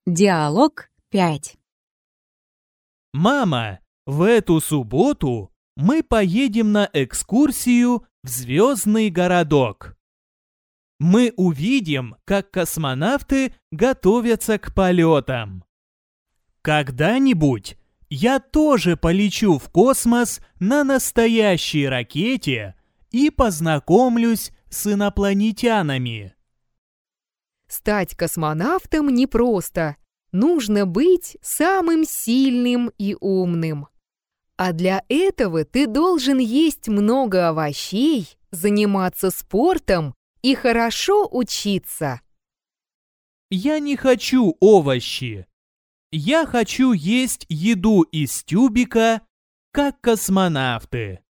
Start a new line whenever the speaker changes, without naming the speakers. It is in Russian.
Диалог 5.
Мама, в эту субботу мы поедем на экскурсию в звездный городок. Мы увидим, как космонавты готовятся к полетам. Когда-нибудь я тоже полечу в космос на настоящей ракете и познакомлюсь с инопланетянами.
Стать космонавтом непросто. Нужно быть самым сильным и умным. А для этого ты должен есть много овощей, заниматься спортом и хорошо учиться.
Я не хочу овощи. Я хочу есть еду из тюбика, как космонавты.